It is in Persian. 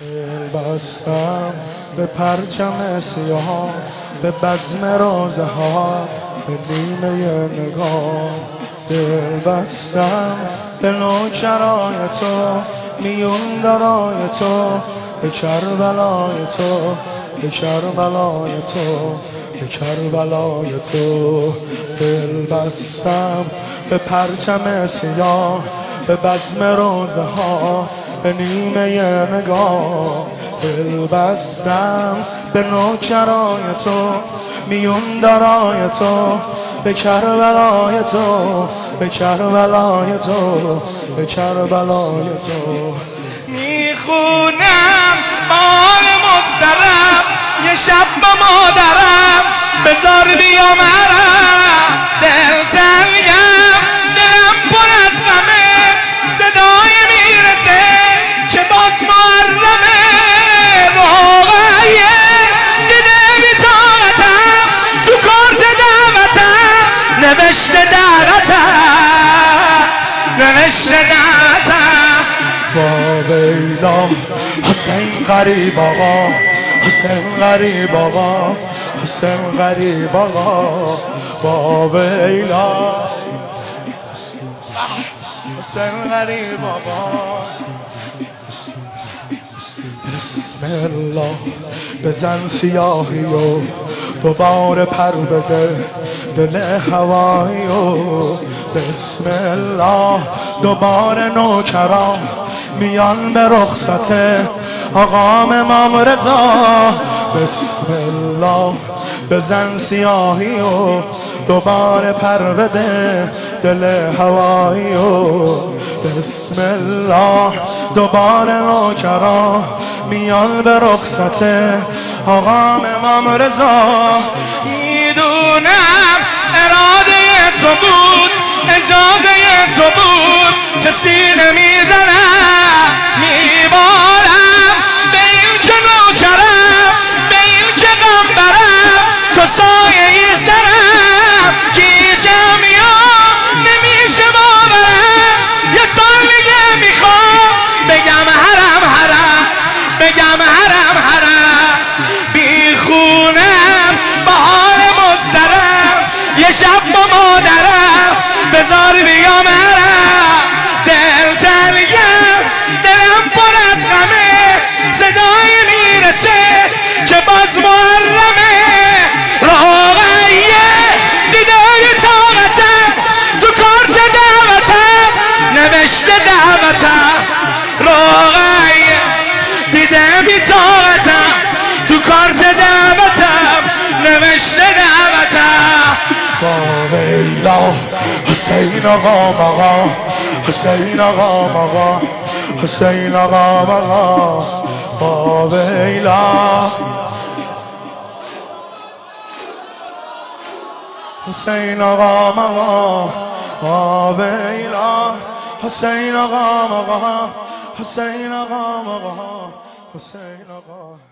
دل بستم به پرچم سیاه، به بزم روزه ها، به نیمه نگاه. دل بستم به نوکرای تو، میون درای تو، به کربلای تو، به کربلای تو، به کربلای تو. دل بستم به پرچم سیاه، به بزم روزه ها، به نیمه نگاه. دل بستم به نوکرای تو، میون درای تو، به کربلای تو، به کربلای تو، به کربلای تو. میخونم مال مسترم، یه شب با مادرم، بذار بیام عرم. دل تنگم، دلم پر از غمه، صدای میرسه که باز محرمه. روغایه دیده بی‌طاقتم، تو کارت دعوتم نوشته دعوتم، نوشته دعوتم. واویلا حسین غریب آقا، حسین غریب آقا، حسین غریب آقا. واویلا حسین غریب آقا. بسم الله بزن سیاهی و دوباره پر بده دل هوایی و بسم الله دوباره نوکران میان به رخصت آقام امام رضا. بسم الله بزن سیاهی و دوباره پر بده دل هوایی و بسم الله دوباره نوکران میان به رخصت آقام امام رضا. میدونم اراده تو بود، اجازه تو بود که سینه میزنم، میبارم به این که نوکرم، به این که غم برم، تو سایه ای سرم. گیجم یا نمیشه باورم، یه سال دیگه میخوام بگم حرم حرم، بگم حرم حرم. بیخونم بهار مسترم، یه شب با مادرم، بذار بیام عرم. دل تنگم، دلم پر از غمه، صدای میرسه که باز محرمه. روغایه دیده بی‌طاقتم، تو کارت دعوتم نوشته دعوتم. روغایه دیده بی‌طاقتم، تو کارت دعوتم نوشته دعوتم. واویلا حسین آقا آقا، حسین آقا آقا، حسین آقا آقا. واویلا حسین آقا آقا، واویلا حسین آقا آقا، حسین آقا آقا، حسین آقا.